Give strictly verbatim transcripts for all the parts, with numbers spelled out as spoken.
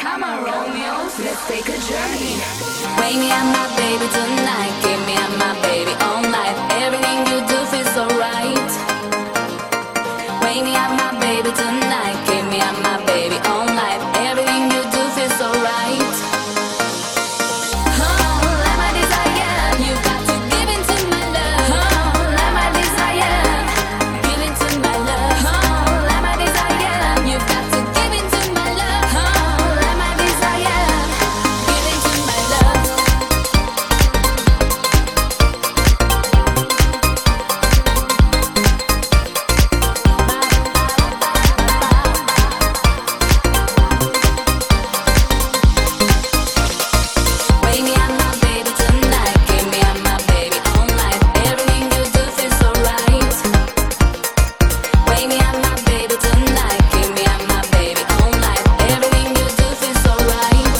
Come on, Romeo, let's take a journey. Wake me up, my baby, tonight. Give me up, my baby, all night. Everything you do feels so right. Wake me up, my baby, tonight. Give me up, my baby, all night. Everything you do feels so right. Oh, like my desire, you got to give into my love. Oh, like my desire, give into my love. Oh, like my desire, you got to give into my love. Oh, like my desire, give into my love. Wake me up, my baby, tonight. Give me up, my baby, all night. Everything you do feels so right. Wake me up, my baby, tonight. Give me up, my baby, all night. Everything you do feels so right.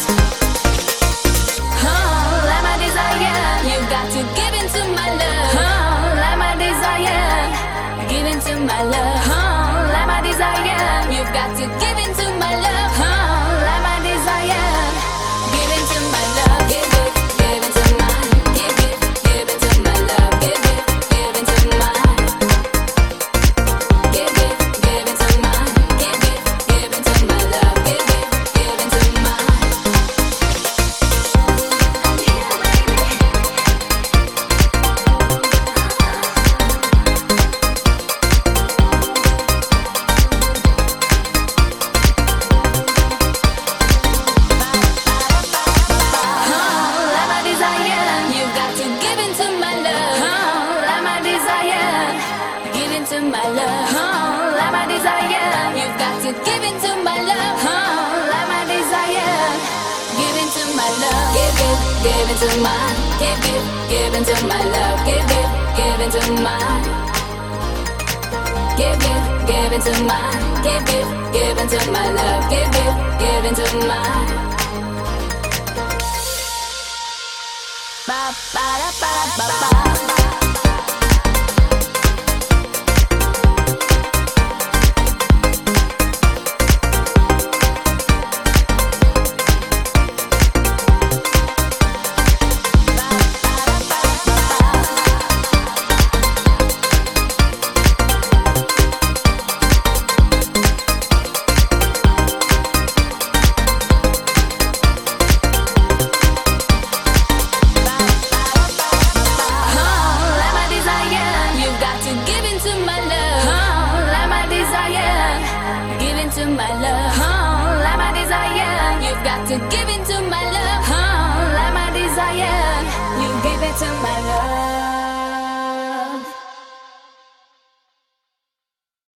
Oh, like my desire, you got to give into my love. Oh, like my desire, give into my love. Oh, like my desire, you've got to give into my love. Oh, like my desire, give into my love. Give it, give into mine. Give it, give into my love. Give it, give into mine. Give it, give into mine. Give it, give into my love. Give it, give into mine. Oh, like my desire, you got to give into my love. Oh, like my desire, give into my love. Oh, like my desire, you've got to give into my love. Oh, like my desire, give into my love. Give it, give into mine. Give it, give into my love. Give it, give into mine. Give it, give into mine. Give it, give into my love. Give it, give into mine. Ba ba da ba da ba ba. Oh, like my desire, you've got to give into my love. Oh, like my desire, give into my love. Oh, like my desire, you've got to give into my love. Oh, like my desire, you give it to my love.